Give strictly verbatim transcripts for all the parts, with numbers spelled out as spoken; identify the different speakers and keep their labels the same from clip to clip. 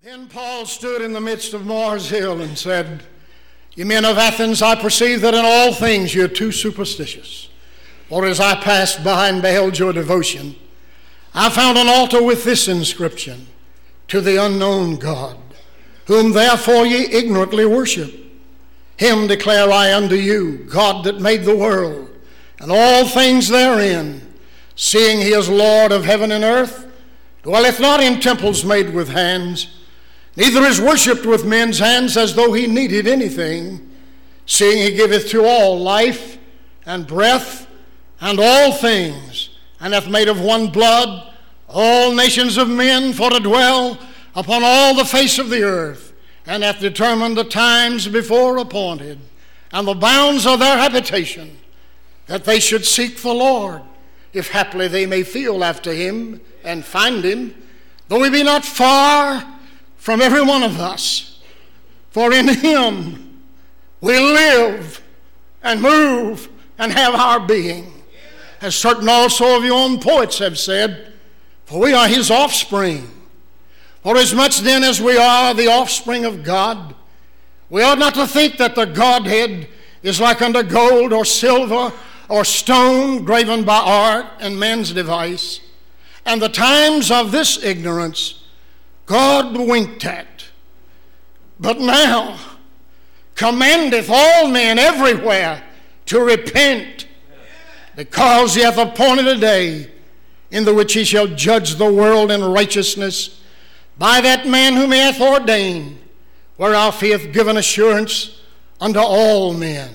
Speaker 1: Then Paul stood in the midst of Mars Hill and said, "Ye men of Athens, I perceive that in all things ye are too superstitious. For as I passed by and beheld your devotion, I found an altar with this inscription, To the unknown God, whom therefore ye ignorantly worship. Him declare I unto you, God that made the world, and all things therein, seeing he is Lord of heaven and earth, dwelleth not in temples made with hands, neither is worshipped with men's hands as though he needed anything, seeing he giveth to all life and breath and all things, and hath made of one blood all nations of men for to dwell upon all the face of the earth, and hath determined the times before appointed, and the bounds of their habitation, that they should seek the Lord, if haply they may feel after him and find him, though he be not far from every one of us. For in him we live and move and have our being. As certain also of your own poets have said, for we are his offspring. For as much then as we are the offspring of God, we ought not to think that the Godhead is like unto gold or silver or stone graven by art and man's device. And the times of this ignorance God winked at, but now commandeth all men everywhere to repent, because he hath appointed a day in the which he shall judge the world in righteousness by that man whom he hath ordained, whereof he hath given assurance unto all men,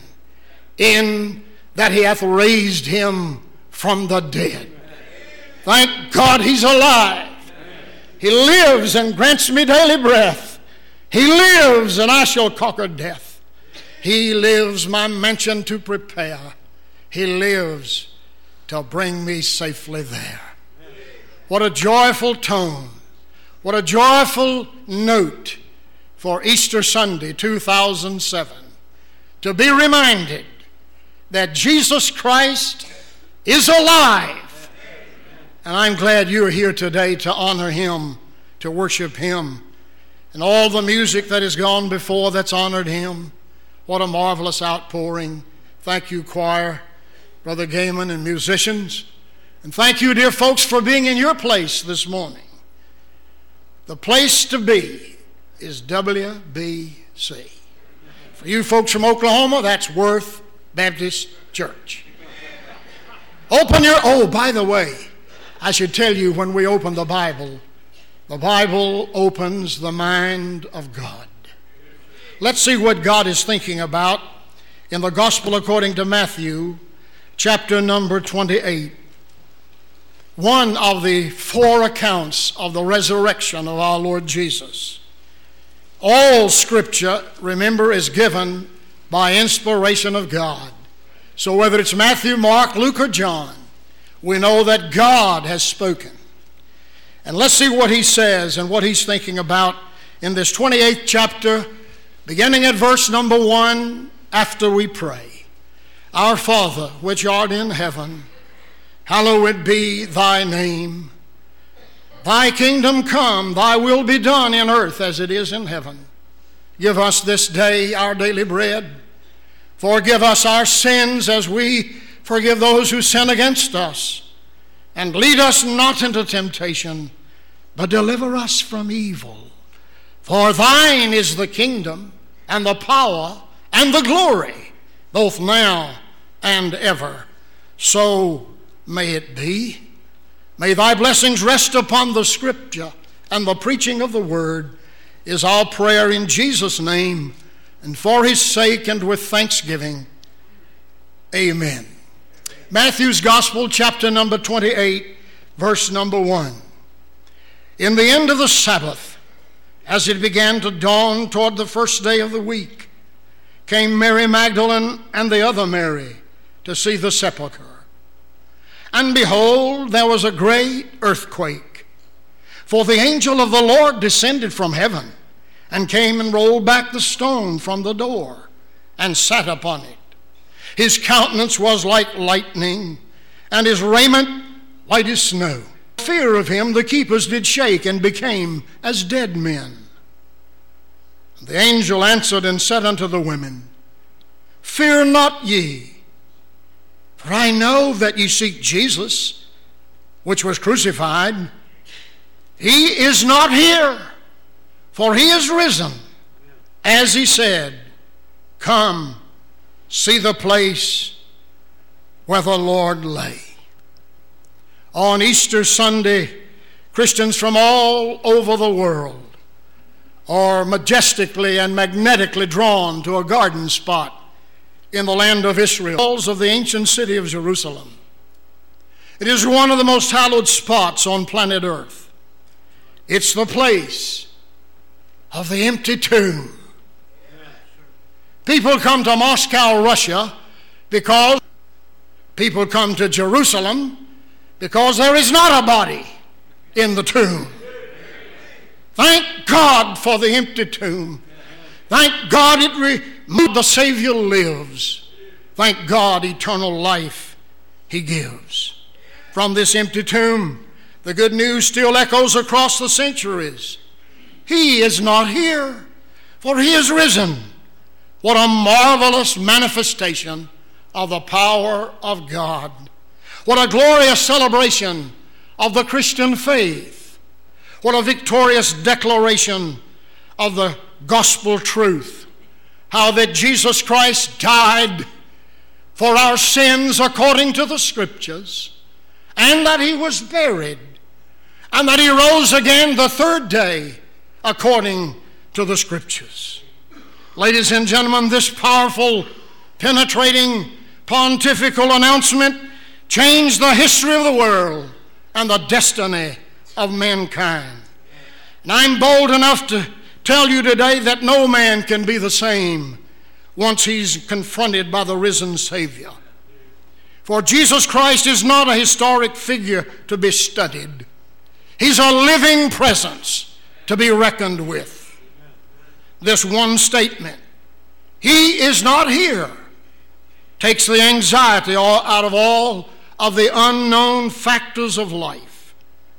Speaker 1: in that he hath raised him from the dead. Thank God he's alive. He lives and grants me daily breath. He lives and I shall conquer death. He lives my mansion to prepare. He lives to bring me safely there. What a joyful tone. What a joyful note for Easter Sunday two thousand seven. To be reminded that Jesus Christ is alive. And I'm glad you're here today to honor him, to worship him. And all the music that has gone before that's honored him. What a marvelous outpouring. Thank you, choir, Brother Gaiman, and musicians. And thank you, dear folks, for being in your place this morning. The place to be is W B C. For you folks from Oklahoma, that's Worth Baptist Church. Open your, oh, by the way, I should tell you, when we open the Bible, the Bible opens the mind of God. Let's see what God is thinking about in the Gospel according to Matthew, chapter number twenty-eight. One of the four accounts of the resurrection of our Lord Jesus. All Scripture, remember, is given by inspiration of God. So whether it's Matthew, Mark, Luke, or John, we know that God has spoken. And let's see what he says and what he's thinking about in this twenty-eighth chapter, beginning at verse number one, after we pray. Our Father, which art in heaven, hallowed be thy name. Thy kingdom come, thy will be done in earth as it is in heaven. Give us this day our daily bread. Forgive us our sins as we forgive those who sin against us. And lead us not into temptation, but deliver us from evil. For thine is the kingdom and the power and the glory, both now and ever. So may it be. May thy blessings rest upon the Scripture and the preaching of the Word, is our prayer in Jesus' name, and for his sake and with thanksgiving. Amen. Matthew's Gospel, chapter number twenty-eight, verse number one. In the end of the Sabbath, as it began to dawn toward the first day of the week, came Mary Magdalene and the other Mary to see the sepulchre. And behold, there was a great earthquake, for the angel of the Lord descended from heaven and came and rolled back the stone from the door and sat upon it. His countenance was like lightning, and his raiment white as snow. For fear of him, the keepers did shake and became as dead men. The angel answered and said unto the women, Fear not ye, for I know that ye seek Jesus, which was crucified. He is not here, for he is risen, as he said. Come, see the place where the Lord lay. On Easter Sunday, Christians from all over the world are majestically and magnetically drawn to a garden spot in the land of Israel, the walls of the ancient city of Jerusalem. It is one of the most hallowed spots on planet Earth. It's the place of the empty tomb. People come to Moscow, Russia, because people come to Jerusalem because there is not a body in the tomb. Thank God for the empty tomb. Thank God it removed. The Savior lives. Thank God eternal life he gives. From this empty tomb, the good news still echoes across the centuries. He is not here, for he is risen. What a marvelous manifestation of the power of God. What a glorious celebration of the Christian faith. What a victorious declaration of the gospel truth. How that Jesus Christ died for our sins according to the Scriptures, and that he was buried, and that he rose again the third day according to the Scriptures. Ladies and gentlemen, this powerful, penetrating, pontifical announcement changed the history of the world and the destiny of mankind. And I'm bold enough to tell you today that no man can be the same once he's confronted by the risen Savior. For Jesus Christ is not a historic figure to be studied. He's a living presence to be reckoned with. This one statement, he is not here, takes the anxiety out of all of the unknown factors of life.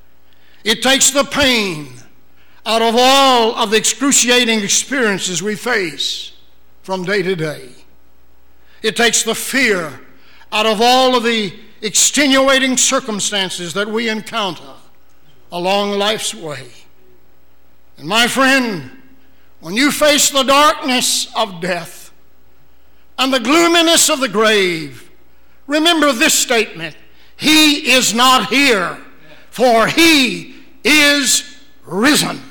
Speaker 1: It takes the pain out of all of the excruciating experiences we face from day to day. It takes the fear out of all of the extenuating circumstances that we encounter along life's way. And my friend, when you face the darkness of death and the gloominess of the grave, remember this statement: he is not here, for he is risen.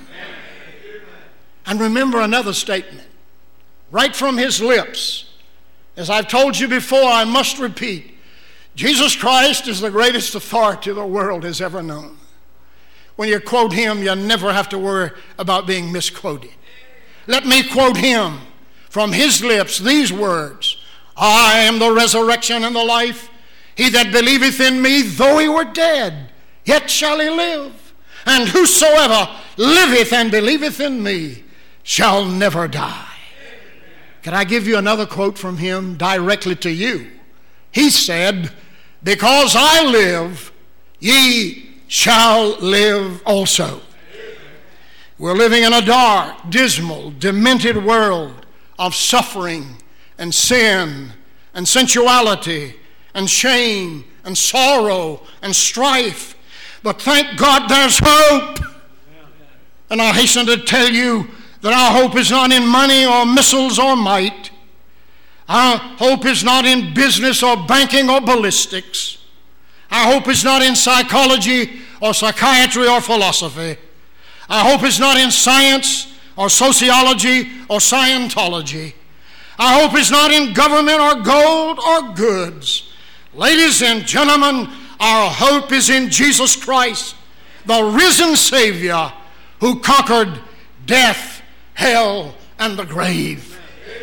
Speaker 1: And remember another statement, right from his lips. As I've told you before, I must repeat, Jesus Christ is the greatest authority the world has ever known. When you quote him, you never have to worry about being misquoted. Let me quote him from his lips, these words: I am the resurrection and the life. He that believeth in me, though he were dead, yet shall he live. And whosoever liveth and believeth in me shall never die. Can I give you another quote from him directly to you? He said, because I live, ye shall live also. We're living in a dark, dismal, demented world of suffering and sin and sensuality and shame and sorrow and strife. But thank God there's hope. And I hasten to tell you that our hope is not in money or missiles or might. Our hope is not in business or banking or ballistics. Our hope is not in psychology or psychiatry or philosophy. Our hope is not in science or sociology or Scientology. Our hope is not in government or gold or goods. Ladies and gentlemen, our hope is in Jesus Christ, the risen Savior who conquered death, hell, and the grave.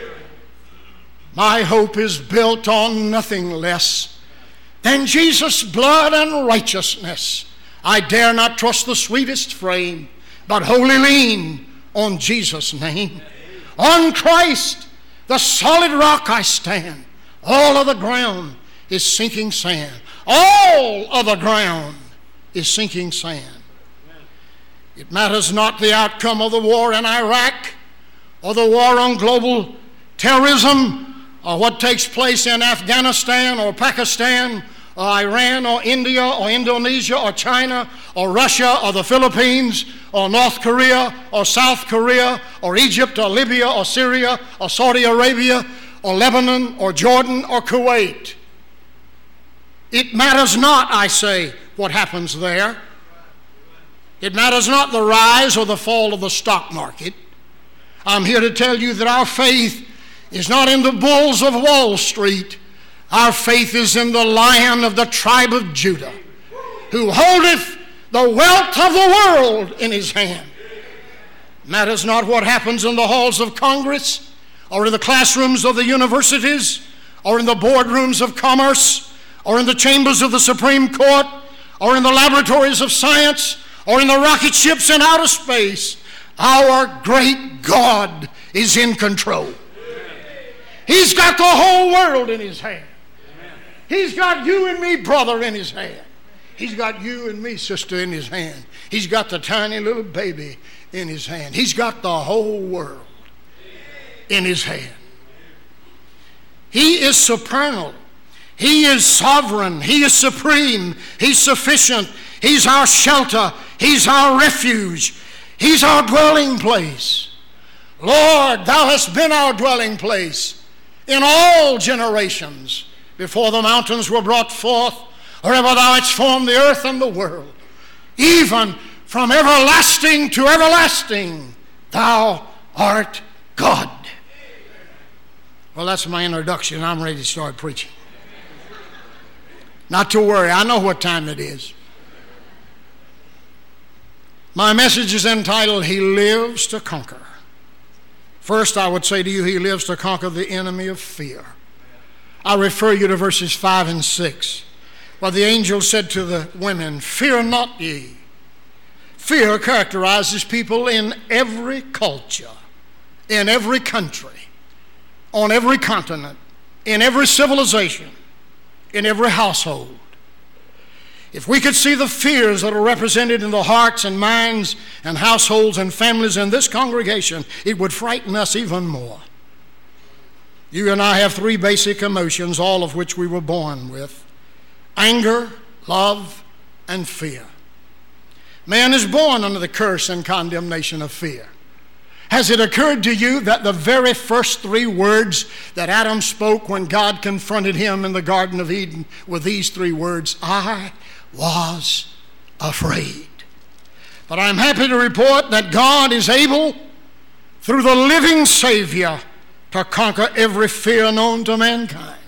Speaker 1: My hope is built on nothing less than Jesus' blood and righteousness. I dare not trust the sweetest frame, but wholly lean on Jesus' name. On Christ, the solid rock I stand. All of the ground is sinking sand. All of the ground is sinking sand. It matters not the outcome of the war in Iraq or the war on global terrorism, or what takes place in Afghanistan or Pakistan or Iran or India or Indonesia or China or Russia or the Philippines or North Korea or South Korea or Egypt or Libya or Syria or Saudi Arabia or Lebanon or Jordan or Kuwait. It matters not, I say, what happens there. It matters not the rise or the fall of the stock market. I'm here to tell you that our faith is not in the bulls of Wall Street. Our faith is in the Lion of the tribe of Judah, who holdeth the wealth of the world in his hand. Matters not what happens in the halls of Congress, or in the classrooms of the universities, or in the boardrooms of commerce, or in the chambers of the Supreme Court, or in the laboratories of science, or in the rocket ships in outer space. Our great God is in control. He's got the whole world in his hand. He's got you and me, brother, in his hand. He's got you and me, sister, in his hand. He's got the tiny little baby in his hand. He's got the whole world in his hand. He is supernal. He is sovereign. He is supreme. He's sufficient. He's our shelter. He's our refuge. He's our dwelling place. Lord, thou hast been our dwelling place in all generations, before the mountains were brought forth, or ever thou hadst formed the earth and the world. Even from everlasting to everlasting, thou art God. Well, that's my introduction. I'm ready to start preaching. Not to worry, I know what time it is. My message is entitled, He Lives to Conquer. First, I would say to you, he lives to conquer the enemy of fear. I refer you to verses five and six, where the angel said to the women, fear not ye. Fear characterizes people in every culture, in every country, on every continent, in every civilization, in every household. If we could see the fears that are represented in the hearts and minds and households and families in this congregation, it would frighten us even more. You and I have three basic emotions, all of which we were born with: anger, love, and fear. Man is born under the curse and condemnation of fear. Has it occurred to you that the very first three words that Adam spoke when God confronted him in the Garden of Eden were these three words: I was afraid? But I'm happy to report that God is able, through the living Savior, to conquer every fear known to mankind.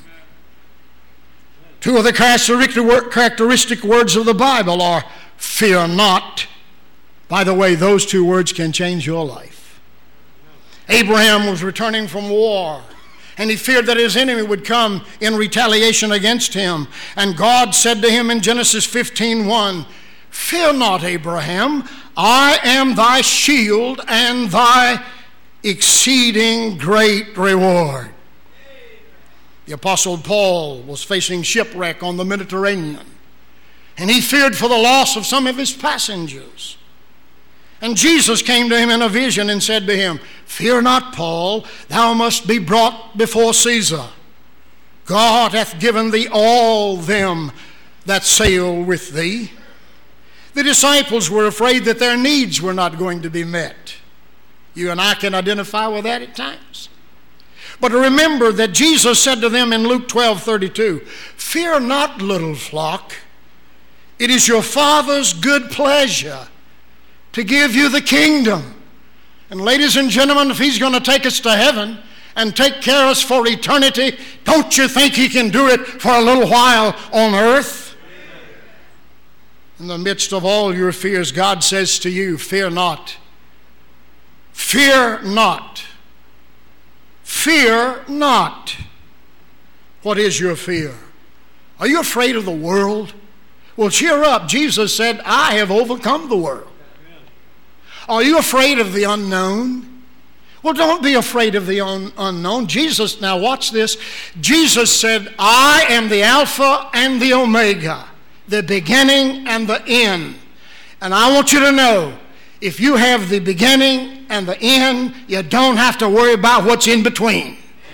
Speaker 1: Two of the characteristic words of the Bible are fear not. By the way, those two words can change your life. Abraham was returning from war, and he feared that his enemy would come in retaliation against him. And God said to him in Genesis fifteen one, fear not, Abraham, I am thy shield and thy exceeding great reward. The Apostle Paul was facing shipwreck on the Mediterranean, and he feared for the loss of some of his passengers. And Jesus came to him in a vision and said to him, fear not, Paul, thou must be brought before Caesar. God hath given thee all them that sail with thee. The disciples were afraid that their needs were not going to be met. You and I can identify with that at times. But remember that Jesus said to them in Luke twelve thirty-two, fear not, little flock, it is your Father's good pleasure to give you the kingdom. And ladies and gentlemen, if he's going to take us to heaven and take care of us for eternity, don't you think he can do it for a little while on earth? In the midst of all your fears, God says to you, fear not. Fear not. Fear not. What is your fear? Are you afraid of the world? Well, cheer up. Jesus said, I have overcome the world. Are you afraid of the unknown? Well, don't be afraid of the un- unknown. Jesus, now watch this. Jesus said, I am the Alpha and the Omega, the beginning and the end. And I want you to know, If you have the beginning and the end, you don't have to worry about what's in between.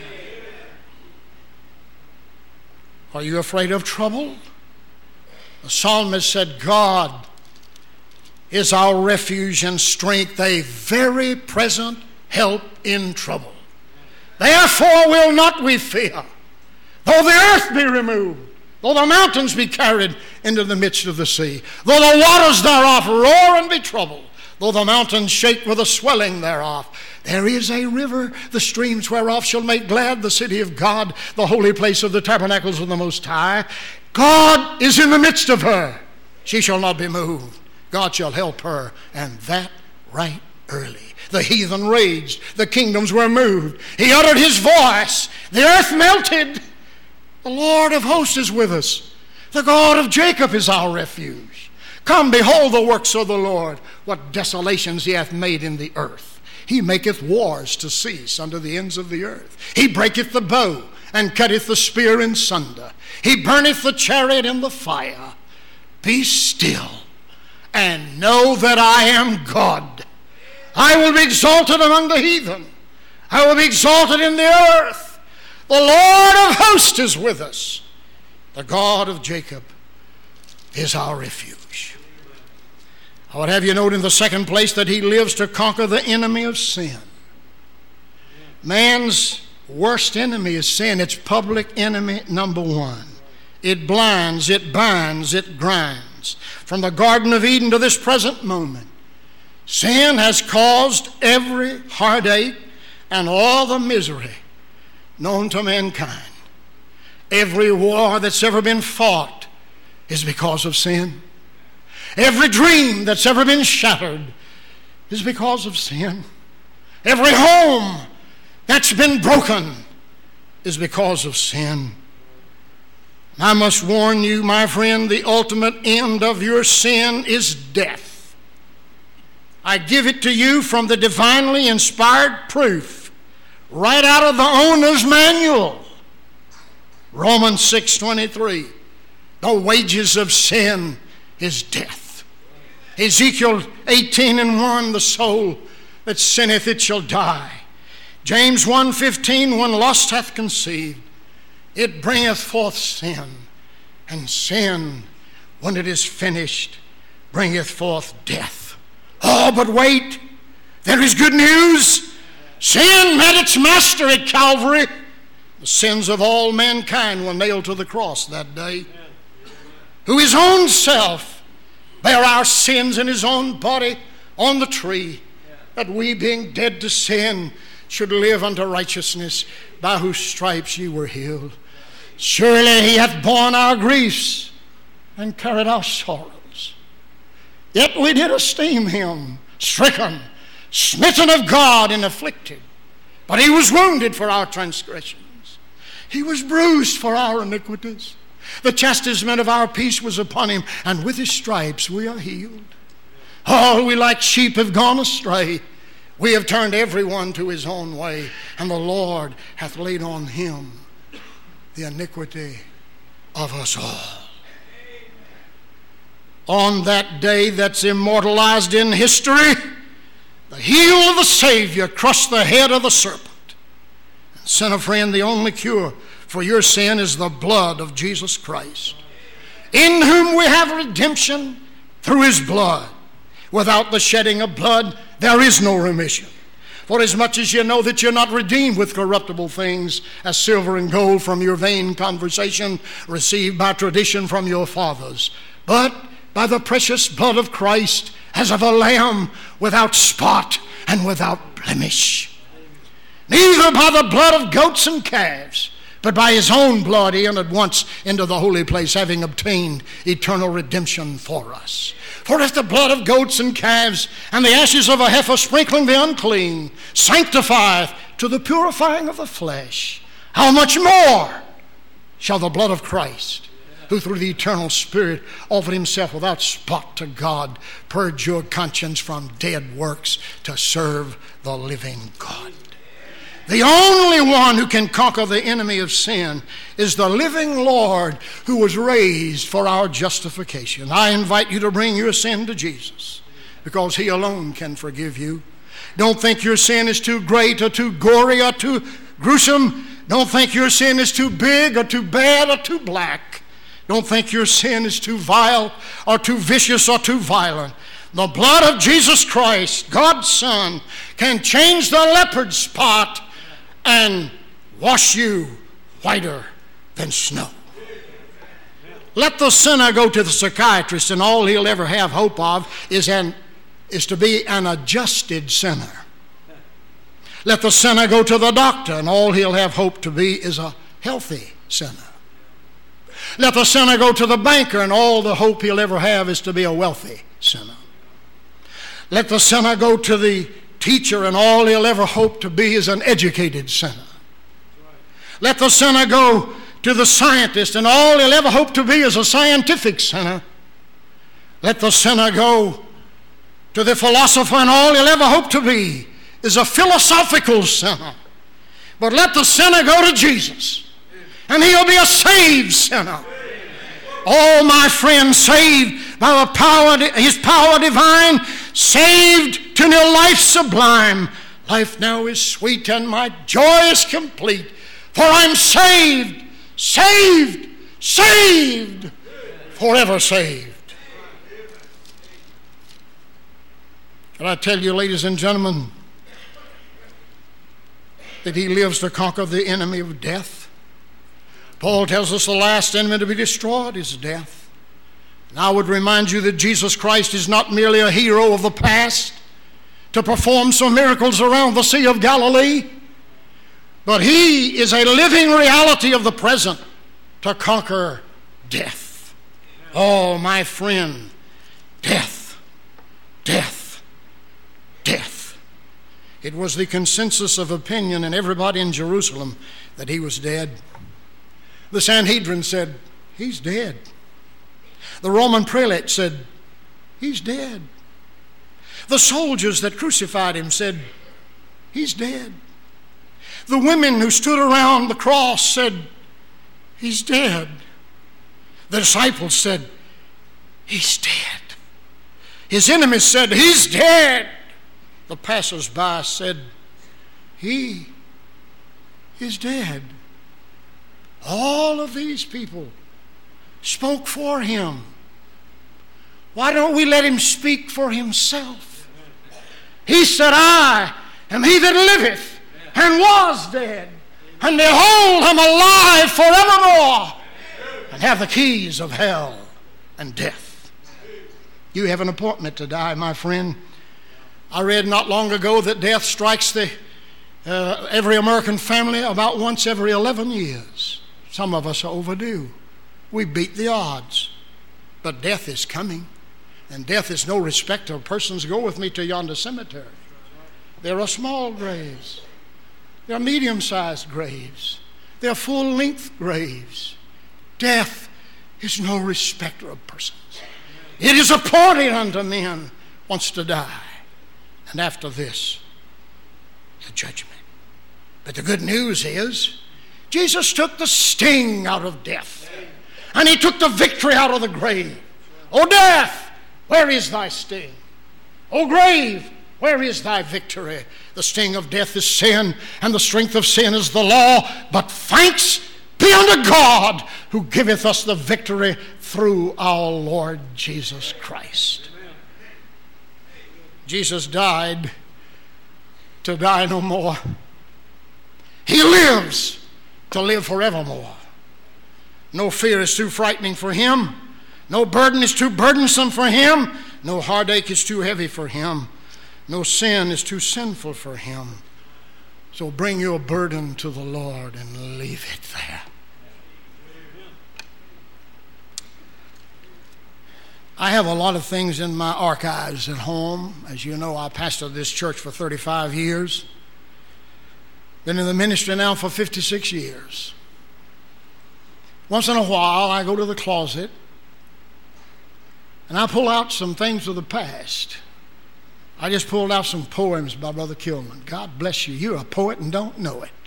Speaker 1: Are you afraid of trouble? The psalmist said, God is our refuge and strength, a very present help in trouble. Therefore will not we fear, though the earth be removed, though the mountains be carried into the midst of the sea, though the waters thereof roar and be troubled, though the mountains shake with the swelling thereof. There is a river, the streams whereof shall make glad the city of God, the holy place of the tabernacles of the Most High. God is in the midst of her. She shall not be moved. God shall help her, and that right early. The heathen raged. The kingdoms were moved. He uttered his voice. The earth melted. The Lord of hosts is with us. The God of Jacob is our refuge. Come, behold the works of the Lord, what desolations he hath made in the earth. He maketh wars to cease under the ends of the earth. He breaketh the bow and cutteth the spear in sunder. He burneth the chariot in the fire. Be still and know that I am God. I will be exalted among the heathen. I will be exalted in the earth. The Lord of hosts is with us. The God of Jacob is our refuge. I would have you note in the second place that he lives to conquer the enemy of sin. Man's worst enemy is sin. It's public enemy number one. It blinds, it binds, it grinds. From the Garden of Eden to this present moment, sin has caused every heartache and all the misery known to mankind. Every war that's ever been fought is because of sin. Every dream that's ever been shattered is because of sin. Every home that's been broken is because of sin. I must warn you, my friend, the ultimate end of your sin is death. I give it to you from the divinely inspired proof right out of the owner's manual. Romans six twenty-three. The wages of sin is death. Ezekiel eighteen and one. The soul that sinneth, it shall die. James one fifteen. When lust hath conceived, it bringeth forth sin. And sin, when it is finished, bringeth forth death. Oh, but wait, there is good news. Sin met its master at Calvary. The sins of all mankind were nailed to the cross that day. Who his own self bare our sins in his own body on the tree, that we, being dead to sin, should live unto righteousness, by whose stripes ye were healed. Surely he hath borne our griefs and carried our sorrows. Yet we did esteem him stricken, smitten of God, and afflicted. But he was wounded for our transgressions. He was bruised for our iniquities. The chastisement of our peace was upon him, and with his stripes we are healed. All we like sheep have gone astray. We have turned every one to his own way, and the Lord hath laid on him the iniquity of us all. On that day that's immortalized in history, the heel of the Savior crushed the head of the serpent. And, sinner friend, the only cure for your sin is the blood of Jesus Christ, in whom we have redemption through his blood. Without the shedding of blood, there is no remission. For as much as you know that you're not redeemed with corruptible things, as silver and gold from your vain conversation received by tradition from your fathers, but by the precious blood of Christ, as of a lamb without spot and without blemish. Neither by the blood of goats and calves, but by his own blood he entered once into the holy place, having obtained eternal redemption for us. For if the blood of goats and calves and the ashes of a heifer sprinkling the unclean sanctifieth to the purifying of the flesh, how much more shall the blood of Christ, who through the eternal Spirit offered himself without spot to God, purge your conscience from dead works to serve the living God. The only one who can conquer the enemy of sin is the living Lord, who was raised for our justification. I invite you to bring your sin to Jesus. because He alone can forgive you. Don't think your sin is too great or too gory or too gruesome. Don't think your sin is too big or too bad or too black. Don't think your sin is too vile or too vicious or too violent. The blood of Jesus Christ, God's Son, can change the leopard spot and wash you whiter than snow. Let the sinner go to the psychiatrist, and all he'll ever have hope of is, an, is to be an adjusted sinner. Let the sinner go to the doctor, and all he'll have hope to be is a healthy sinner. Let the sinner go to the banker, and all the hope he'll ever have is to be a wealthy sinner. Let the sinner go to the teacher, and all he'll ever hope to be is an educated sinner. Let the sinner go to the scientist, and all he'll ever hope to be is a scientific sinner. Let the sinner go to the philosopher, and all he'll ever hope to be is a philosophical sinner. But let the sinner go to Jesus, and he'll be a saved sinner. Oh, my friend, saved by the power, His power divine, saved to new life sublime. Life now is sweet, and my joy is complete, for I'm saved, saved, saved, forever saved. Can I tell you, ladies and gentlemen, that He lives to conquer the enemy of death? Paul tells us the last enemy to be destroyed is death. And I would remind you that Jesus Christ is not merely a hero of the past to perform some miracles around the Sea of Galilee, but He is a living reality of the present to conquer death. Oh, my friend, death, death, death. It was the consensus of opinion in everybody in Jerusalem that He was dead. The Sanhedrin said, He's dead. The Roman prelate said, He's dead. The soldiers that crucified Him said, He's dead. The women who stood around the cross said, He's dead. The disciples said, He's dead. His enemies said, He's dead. The passers-by said, He is dead. All of these people spoke for Him. Why don't we let Him speak for Himself? He said, I am He that liveth and was dead, and behold, I'm alive forevermore, and have the keys of hell and death. You have an appointment to die, my friend. I read not long ago that death strikes the uh, every American family about once every eleven years. Some of us are overdue. We beat the odds. But death is coming. And death is no respecter of persons. Go with me to yonder cemetery. There are small graves. There are medium-sized graves. There are full-length graves. Death is no respecter of persons. It is appointed unto men once to die. And after this, the judgment. But the good news is, Jesus took the sting out of death. And He took the victory out of the grave. O death, where is thy sting? O grave, where is thy victory? The sting of death is sin, and the strength of sin is the law. But thanks be unto God, who giveth us the victory through our Lord Jesus Christ. Jesus died to die no more. He lives to live forevermore. No fear is too frightening for Him. No burden is too burdensome for Him. No heartache is too heavy for Him. No sin is too sinful for Him. So bring your burden to the Lord and leave it there. I have a lot of things in my archives at home. As you know, I pastored this church for thirty-five years. Been in the ministry now for fifty-six years. Once in a while, I go to the closet and I pull out some things of the past. I just pulled out some poems by Brother Kilman. God bless you. You're a poet and don't know it.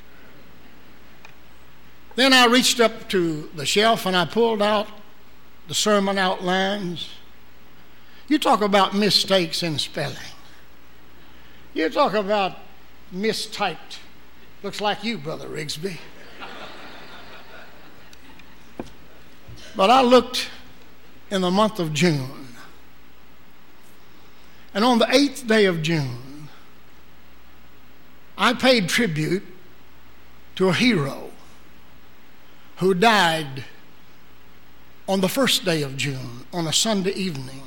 Speaker 1: Then I reached up to the shelf and I pulled out the sermon outlines. You talk about mistakes in spelling. You talk about mistyped. Looks like you, Brother Rigsby. But I looked in the month of June, and on the eighth day of June, I paid tribute to a hero who died on the first day of June, on a Sunday evening.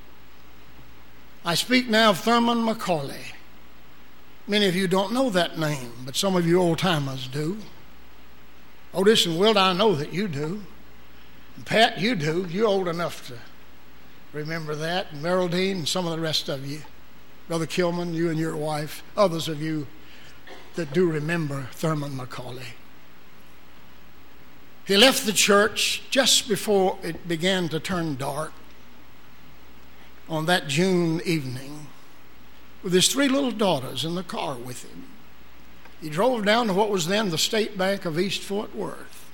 Speaker 1: I speak now of Thurman McCauley. Many of you don't know that name, but some of you old-timers do. Otis and Wilt, I know that you do. And Pat, you do. You're old enough to remember that. And Meraldine and some of the rest of you. Brother Kilman, you and your wife. Others of you that do remember Thurman McCauley. He left the church just before it began to turn dark on that June evening with his three little daughters in the car with him. He drove down to what was then the State Bank of East Fort Worth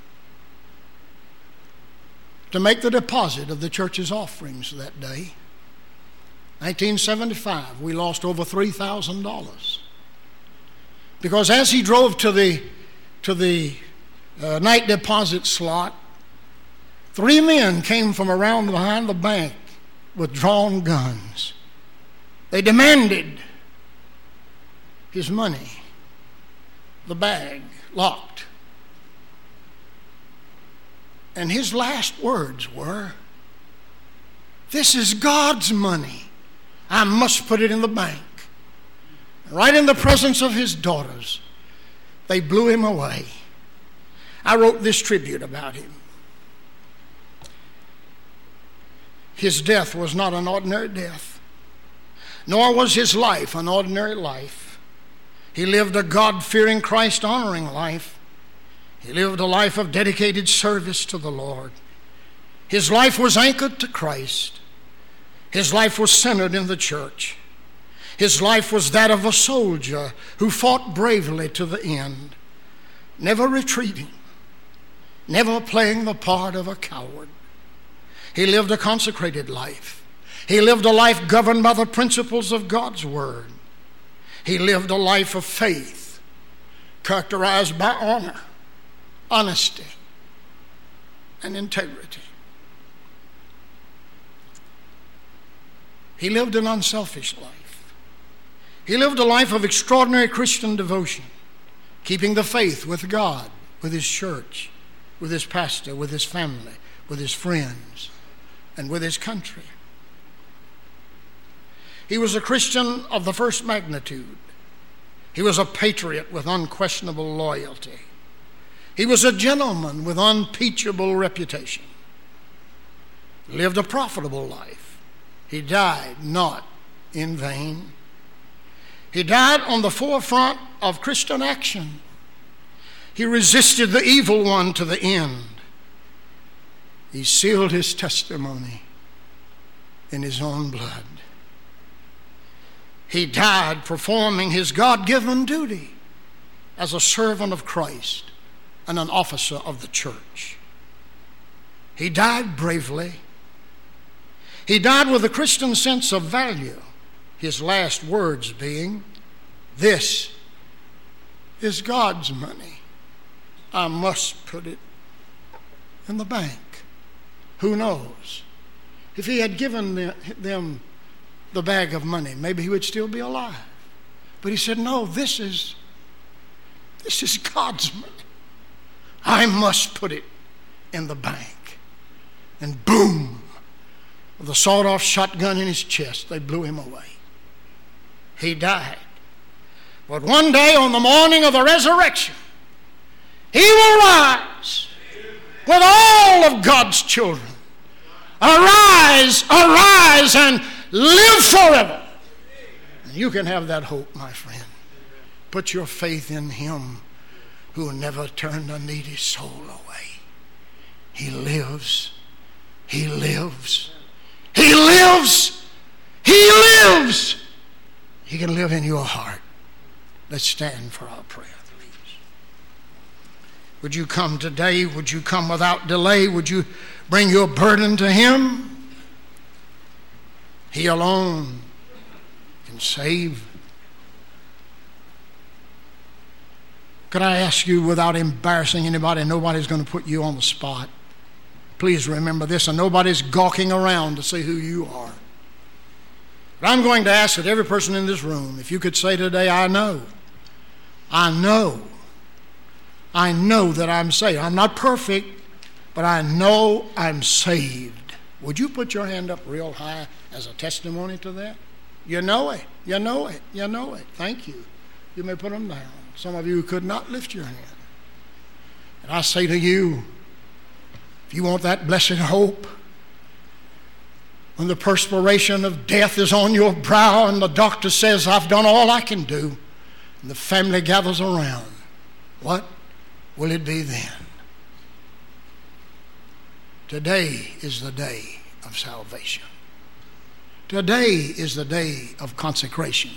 Speaker 1: to make the deposit of the church's offerings that day. nineteen seventy-five, we lost over three thousand dollars. Because as he drove to the, to the uh, night deposit slot, three men came from around behind the bank with drawn guns. They demanded his money, the bag locked. And his last words were, "This is God's money. I must put it in the bank." Right in the presence of his daughters, they blew him away. I wrote this tribute about him. His death was not an ordinary death, nor was his life an ordinary life. He lived a God-fearing, Christ-honoring life. He lived a life of dedicated service to the Lord. His life was anchored to Christ. His life was centered in the church. His life was that of a soldier who fought bravely to the end, never retreating, never playing the part of a coward. He lived a consecrated life. He lived a life governed by the principles of God's Word. He lived a life of faith, characterized by honor, honesty, and integrity. He lived an unselfish life. He lived a life of extraordinary Christian devotion, keeping the faith with God, with his church, with his pastor, with his family, with his friends, and with his country. He was a Christian of the first magnitude. He was a patriot with unquestionable loyalty. He was a gentleman with unimpeachable reputation. He lived a profitable life. He died not in vain. He died on the forefront of Christian action. He resisted the evil one to the end. He sealed his testimony in his own blood. He died performing his God-given duty as a servant of Christ and an officer of the church. He died bravely. He died with a Christian sense of value, his last words being, "This is God's money. I must put it in the bank." Who knows? If he had given them the bag of money, maybe he would still be alive. But he said, "No, this is, this is God's money. I must put it in the bank." And boom, with a sawed-off shotgun in his chest, they blew him away. He died. But one day on the morning of the resurrection, he will rise with all of God's children. Arise, arise, and live forever. And you can have that hope, my friend. Put your faith in him who never turned a needy soul away. He lives. He lives. He lives. He lives. He can live in your heart. Let's stand for our prayer, please. Would you come today? Would you come without delay? Would you bring your burden to him? He alone can save. Could I ask you, without embarrassing anybody, nobody's going to put you on the spot. Please remember this, and nobody's gawking around to see who you are. But I'm going to ask that every person in this room, if you could say today, I know, I know, I know that I'm saved. I'm not perfect, but I know I'm saved. Would you put your hand up real high as a testimony to that? You know it, you know it, you know it. Thank you. You may put them down. Some of you could not lift your hand. And I say to you, if you want that blessed hope, when the perspiration of death is on your brow and the doctor says, I've done all I can do, and the family gathers around, what will it be then? Today is the day of salvation. Today is the day of consecration.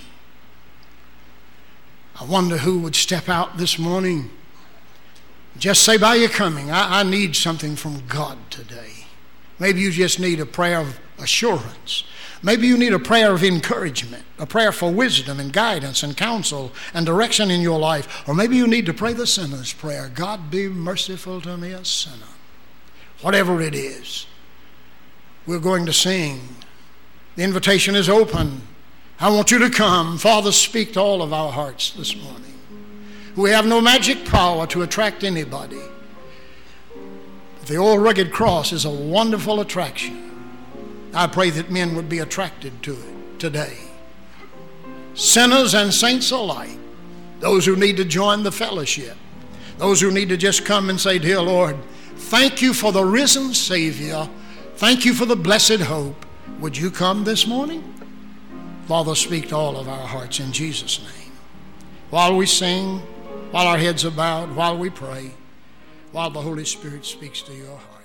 Speaker 1: I wonder who would step out this morning. Just say by your coming, I, I need something from God today. Maybe you just need a prayer of assurance. Maybe you need a prayer of encouragement, a prayer for wisdom and guidance and counsel and direction in your life. Or maybe you need to pray the sinner's prayer. God, be merciful to me, a sinner. Whatever it is, we're going to sing. The invitation is open. I want you to come. Father, speak to all of our hearts this morning. We have no magic power to attract anybody. The old rugged cross is a wonderful attraction. I pray that men would be attracted to it today. Sinners and saints alike. Those who need to join the fellowship. Those who need to just come and say, dear Lord, thank you for the risen Savior. Thank you for the blessed hope. Would you come this morning? Father, speak to all of our hearts in Jesus' name. While we sing, while our heads are bowed, while we pray, while the Holy Spirit speaks to your heart.